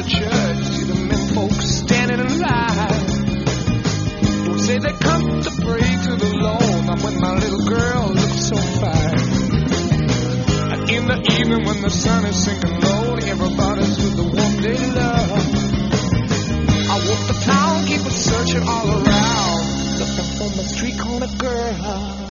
the church, see the men folks standing in line. Don't say they come to pray to the Lord, not when my little girl looks so fine. And in the evening when the sun is sinking low, everybody's with the one they love. I walk the town, keep searching all around, looking for my street corner girl.